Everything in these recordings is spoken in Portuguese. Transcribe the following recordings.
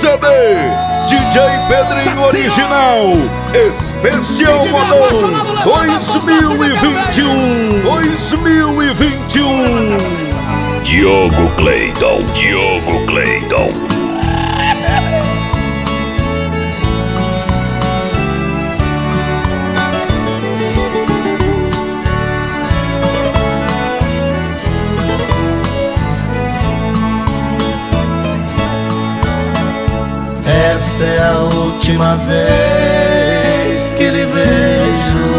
CD DJ Pedrinho Original Especial Modão 2021. Diogo Cleiton. Esta é a última vez que lhe vejo.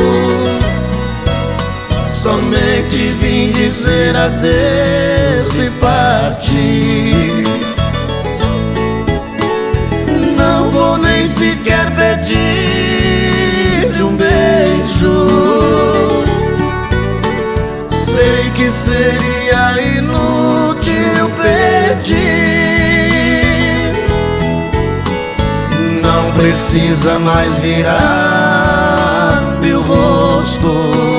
Somente vim dizer adeus e partir. Não vou nem sequer pedir um beijo. Sei que seria inútil pedir. Não precisa mais virar-me o rosto,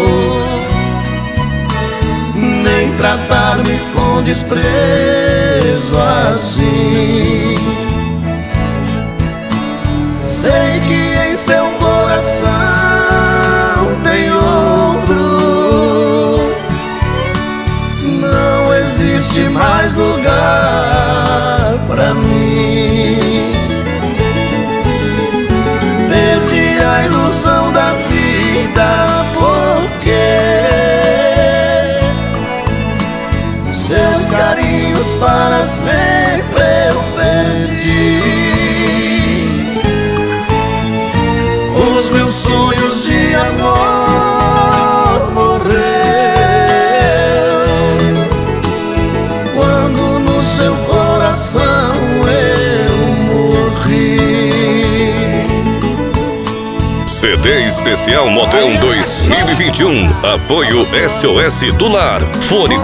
nem tratar-me com desprezo assim. Sei que em seu coração tem outro. Não existe mais lugar pra mim. Perdi a ilusão da vida porque seus carinhos para sempre eu perdi. Os meus sonhos de amor morreu quando no seu coração eu morri. CD Especial Modão 2021. Apoio SOS do Lar. Fone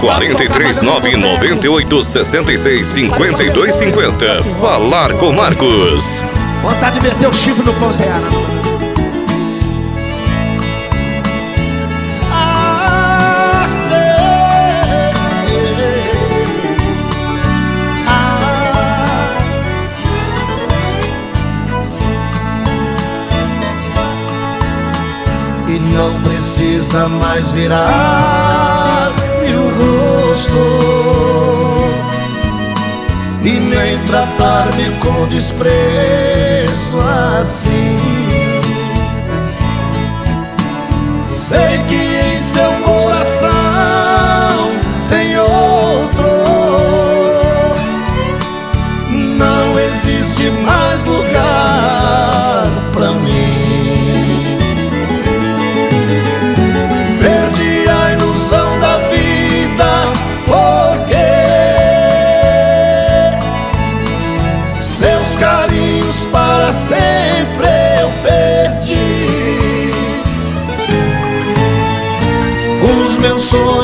43998665250. Falar com Marcos. Vontade de meter o chifre no pão Zeara. E não precisa mais virar-me o rosto e nem tratar-me com desprezo assim. Sei que em seu coração tem outro. Não existe mais lugar pra mim. Perdi a ilusão da vida porque seus carinhos para sempre eu perdi. Os meus sonhos